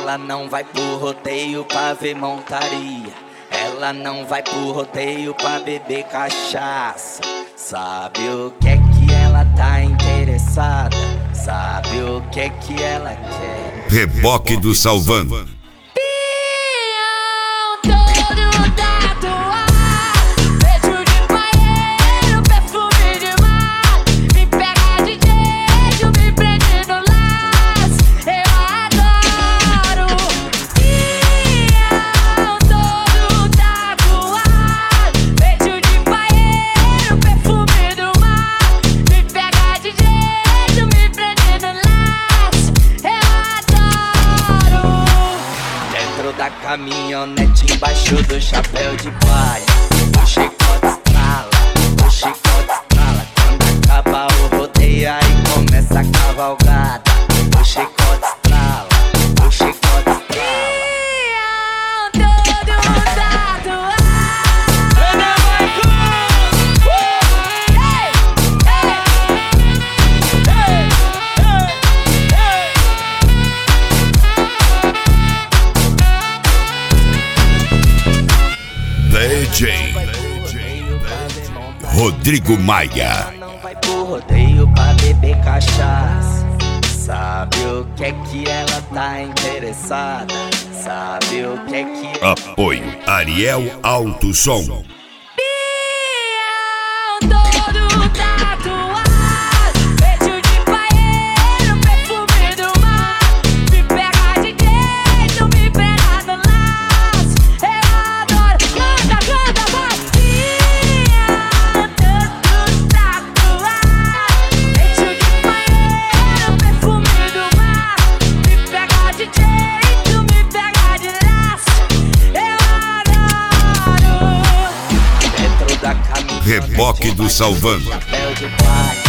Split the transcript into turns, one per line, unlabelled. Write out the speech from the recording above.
Ela não vai pro rodeio pra ver montaria. Ela não vai pro rodeio pra beber cachaça. Sabe o que é que ela tá interessada? Sabe o que é que ela quer?
Reboque do Salvando.
Da caminhonete embaixo do chapéu de palha, o chicote estrala, o chicote estrala. Quando acaba o rodeio aí começa a cavalgada. O chicote estrala, o chicote estrala.
DJ Rodrigo Maia.
Não vai pro rodeio pra beber cachaça. Sabe o que é que ela tá interessada? Sabe o que é que...
Apoio Ariel Alto Som. Reboque do Salvando.
Chapéu de palha.